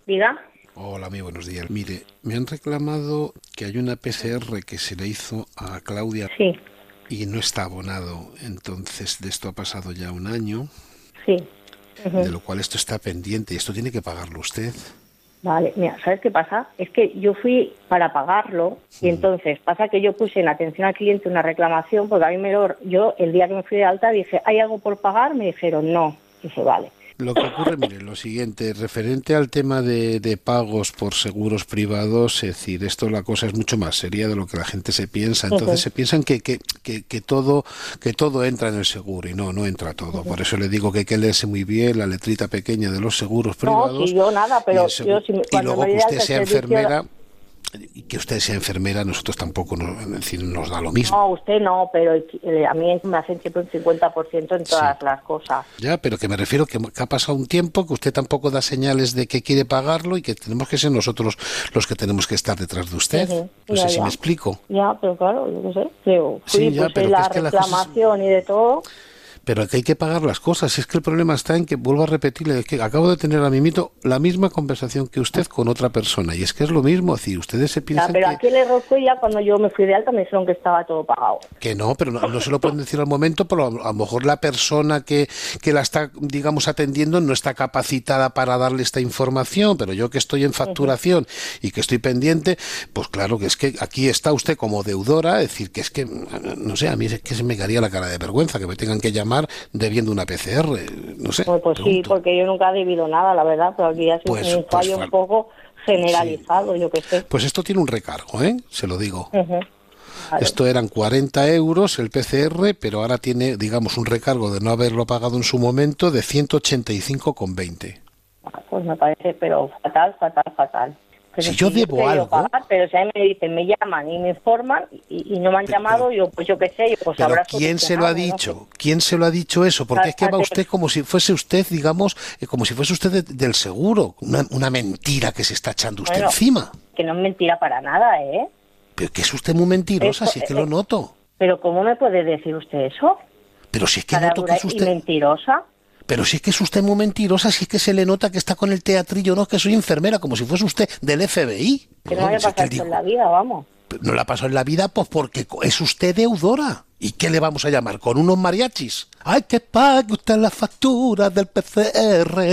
Diga. Hola, muy buenos días. Mire, me han reclamado que hay una PCR que se le hizo a Claudia Sí, y no está abonado. Entonces, de esto ha pasado ya un año, sí. de Ujú. lo cual esto está pendiente y esto tiene que pagarlo usted. Vale, mira, ¿sabes qué pasa? Es que yo fui para pagarlo y entonces pasa que yo puse en atención al cliente una reclamación porque a mí yo el día que me fui de alta dije, ¿hay algo por pagar? Me dijeron no. Dije, vale. Lo que ocurre, mire, lo siguiente, referente al tema de pagos por seguros privados, es decir, esto la cosa es mucho más seria de lo que la gente se piensa. Entonces Ujú, se piensan que todo entra en el seguro y no entra todo. ujú. Por eso le digo que hay que leerse muy bien la letrita pequeña de los seguros No, sí, privados yo nada, y, pero yo y cuando me luego di que de usted alta el sea servicio. enfermera y que usted sea enfermera, nosotros tampoco es decir, nos da lo mismo. No, usted no, pero a mí me hacen siempre un 50% en Sí. todas las cosas. Ya, pero que me refiero que ha pasado un tiempo, que usted tampoco da señales de que quiere pagarlo y que tenemos que ser nosotros los que tenemos que estar detrás de usted. Ujú, No sé ya, si me ya. explico. Ya, pero claro, yo qué sé. Yo fui, Sí, ya, puse pero que la es que las cosas... reclamación y de todo. Pero que hay que pagar las cosas. Si es que el problema está en que, vuelvo a repetirle, es que acabo de tener a mimito la misma conversación que usted con otra persona. Y es que es lo mismo. Es decir, ustedes se Ya, piensan pero aquí el error fue ya cuando yo me fui de alta, me dijeron que estaba todo pagado. que no, pero no se lo pueden decir al momento, pero a lo mejor la persona que la está, digamos, atendiendo no está capacitada para darle esta información, pero yo que estoy en Ujú. facturación y que estoy pendiente, pues claro que es que aquí está usted como deudora, es decir, que es que, no sé, a mí es que se me caería la cara de vergüenza que me tengan que llamar debiendo una PCR, no sé, Pues sí, pregunto. porque yo nunca he debido nada, la verdad, pero aquí ha sido Pues, un pues, fallo un poco sí. generalizado, yo qué sé. Pues esto tiene un recargo, ¿eh? Se lo digo. Ujú. Vale. Esto eran 40 euros el PCR, pero ahora tiene, digamos, un recargo de no haberlo pagado en su momento de 185,20. Pues me parece, pero fatal, fatal, fatal. Pero Si yo si yo he debo querido algo, pagar, pero si a mí me dicen, me llaman y me informan y no me han pero, pero, llamado, yo pues yo qué sé, yo pues pero habrá ¿quién se lo ha solucionado, no sé. dicho? ¿Quién se lo ha dicho eso? Porque es que va usted como si fuese usted, digamos, como si fuese usted del seguro. Una mentira que se está echando usted Bueno, encima. que no es mentira para nada, ¿eh? Pero que es usted muy mentirosa, Esto, si es que lo noto. pero ¿cómo me puede decir usted eso? Pero si es que Cara noto que dura es y usted... mentirosa. Pero si es que es usted muy mentirosa, si es que se le nota que está con el teatrillo, no, que soy enfermera, como si fuese usted del FBI. Que no me haya Si es que pasado él esto en dijo, la vida, vamos. no la pasó en la vida, pues porque es usted deudora. ¿Y qué le vamos a llamar? ¿Con unos mariachis? ¡Ay, que pague usted la factura del PCR!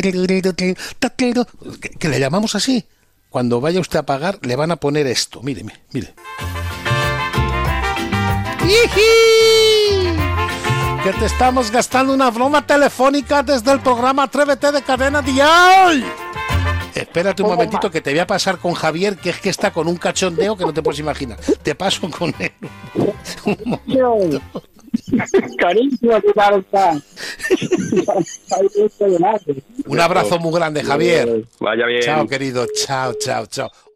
¿Que le llamamos así? Cuando vaya usted a pagar, le van a poner esto. Míreme, mire. ¡Iji! Que te estamos gastando una broma telefónica desde el programa Atrévete de Cadena Dial. Espérate un momentito que te voy a pasar con Javier, que es que está con un cachondeo que no te puedes imaginar. Te paso con él. Un momento. Cariño, ¿qué tal está? Un abrazo muy grande, Javier. Vaya bien. Chao, querido. Chao, chao, chao.